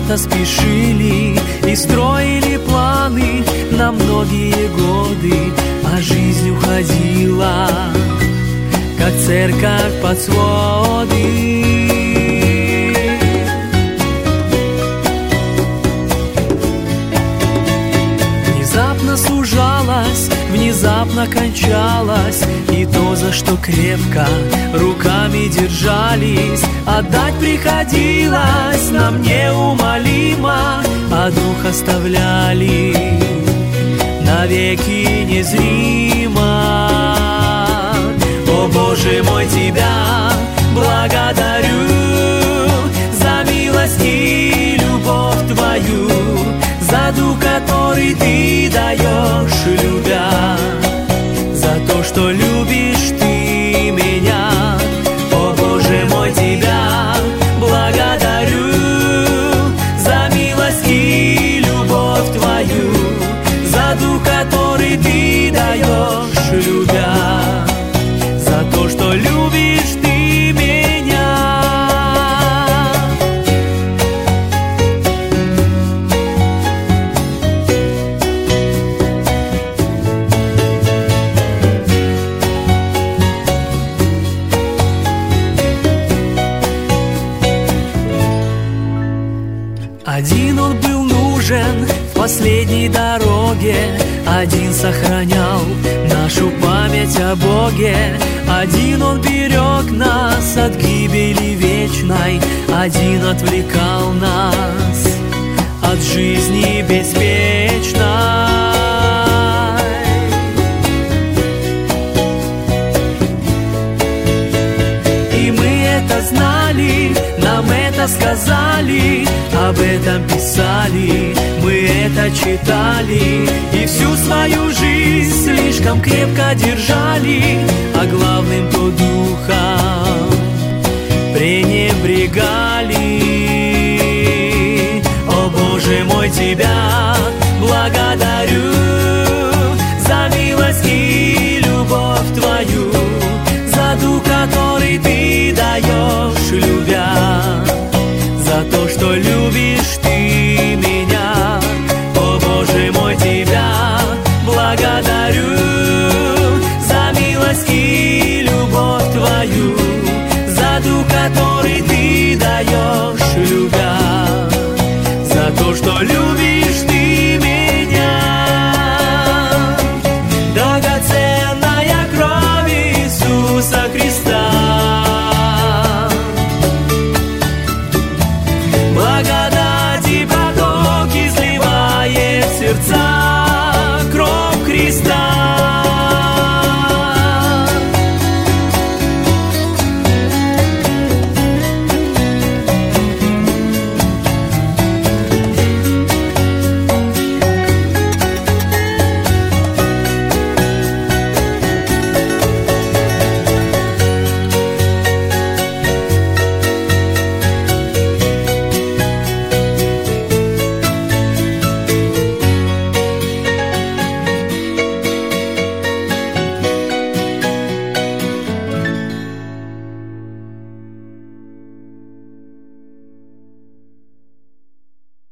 куда-то спешили и строили планы на многие годы, а жизнь уходила, как церковь под своды. Внезапно сужалась, внезапно кончалась, и то, за что крепко руками держались, отдать приходилось нам неумолимо, а дух оставляли навеки незримо. О, Боже мой, Тебя благодарю за милость и любовь Твою, за дух, который Ты даешь, любя, за то, что любишь Ты меня. О, Боже мой, Тебя благодарю за милость и любовь Твою, за дух, который Ты даешь, любя, за то, что любишь Ты меня. Один он был нужен в последней дороге, один сохранял нашу память о Боге, один он берег нас от гибели вечной, один отвлекал нас от жизни беспечной. И мы это знали, нам это сказали, об этом писали, мы это читали, и всю свою жизнь слишком крепко держали, а главным-то духом пренебрегали. О, Боже мой, Тебя благодарю